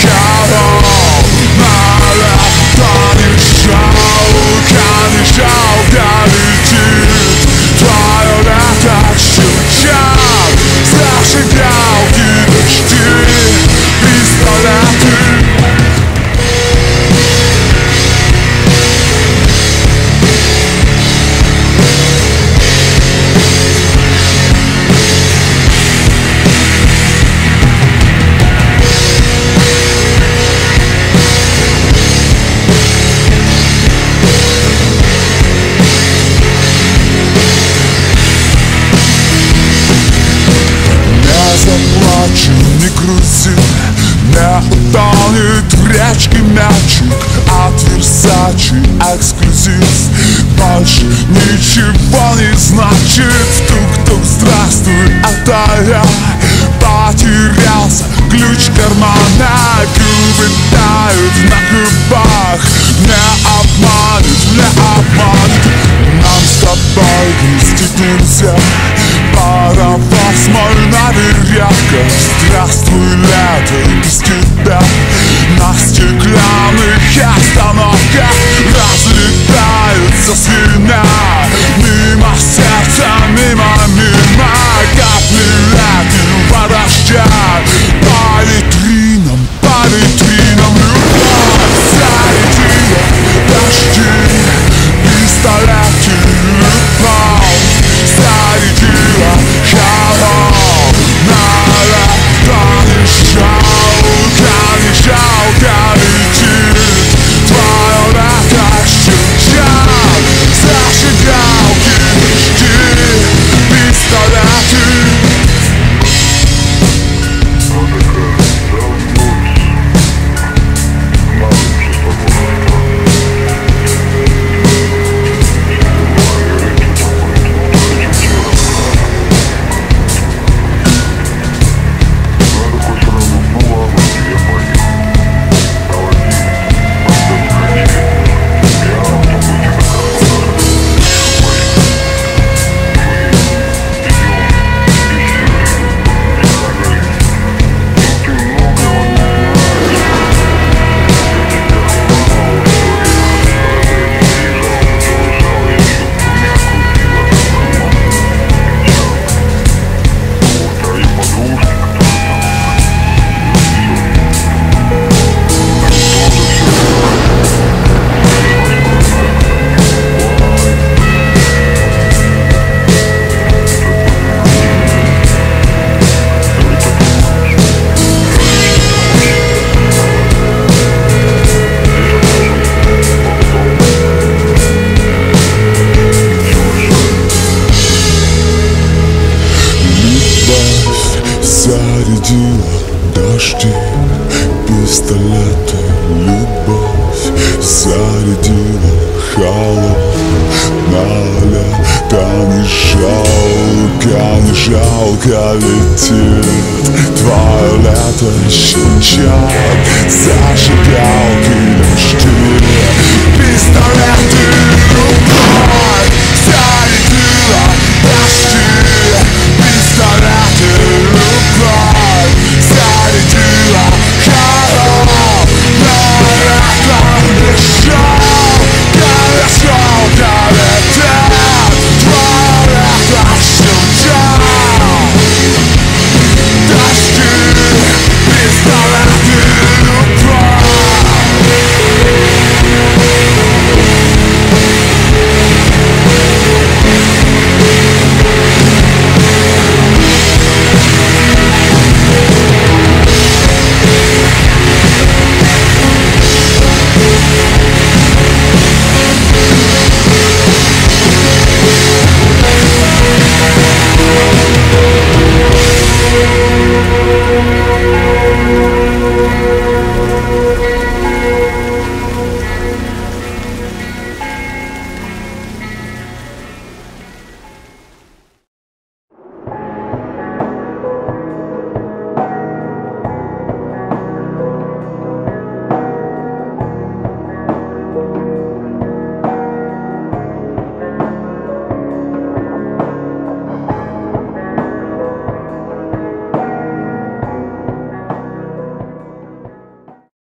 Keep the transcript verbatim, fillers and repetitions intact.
холодная, да не жалко, не жалко летит твое лето щелчат зажигалки, дожди, пистолеты. Заплачь, не грузи, не утонет в речке мячик от Версачи эксклюзив. Больше ничего не значит. Тук-тук, здравствуй, это я. Потерялся ключ кармана, губы тают на губах. Не обманет, не обманет. Нам с тобой грустить нельзя. Паровоз мой на веревках. Здравствуй, лето, без тебя. На стеклянных остановках разлетаются свинья. Мимо сердца, мимо, мимо капли летнего дождя. По витринам, по витринам любовь зарядила дожди, пистолеты, любовь зарядила холодная, да не жалко, не жалко летит твое лето щелчат зажигалки, дожди, пистолеты. Зарядила дожди, пистолеты, любовь зарядила холодная, да не жалко, не жалко летит твое лето щелчат зажигалки, дожди, пистолеты, любовь.